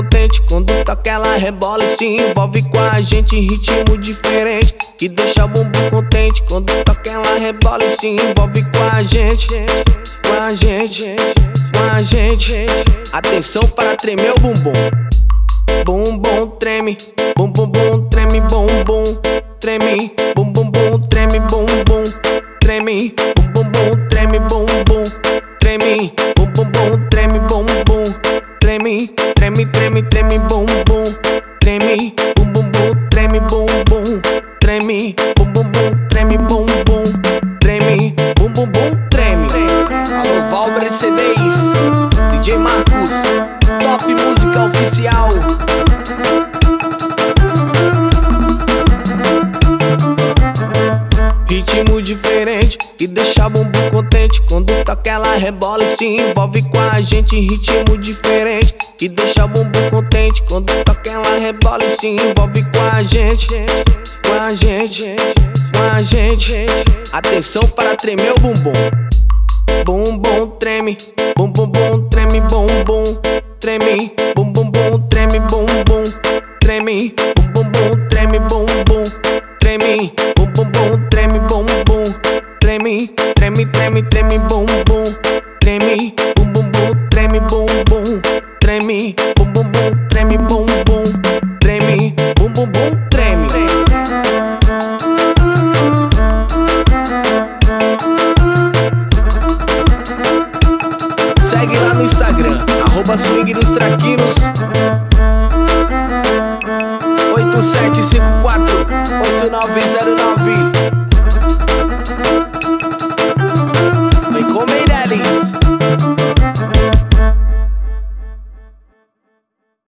contente quando toca ela rebola e se envolve com a gente em ritmo diferente. E deixa o bumbum contente quando toca ela rebola e se envolve com a gente, com a gente, com a gente. Atenção para tremer o bumbum. Bumbum treme, bumbum treme, bumbum treme, bumbum treme, bumbum treme, bumbum treme, bumbum treme, bumbum treme, bumbum treme, treme, treme, treme, bumbum treme, bumbum treme, bumbum treme, bumbum treme, bumbum treme, bumbum treme. Alô Valber CDs, DJ Marcos, top música oficial. Ritmo diferente e deixa o bumbum contente quando toca ela rebola e se envolve com a gente em ritmo diferente. E deixa o bumbum contente quando toca ela rebola e se envolve com a gente, com a gente, com a gente. Atenção para tremer o bumbum. Bumbum treme, bumbum treme, bumbum treme, bumbum treme, bumbum treme, bumbum treme, bumbum treme, bumbum treme, bumbum treme, treme, treme, treme, bumbum treme, bumbum treme, bumbum treme, bumbum treme, bumbum treme, bumbum treme. Segue lá no Instagram, @swing dos traquinos 8754-8909.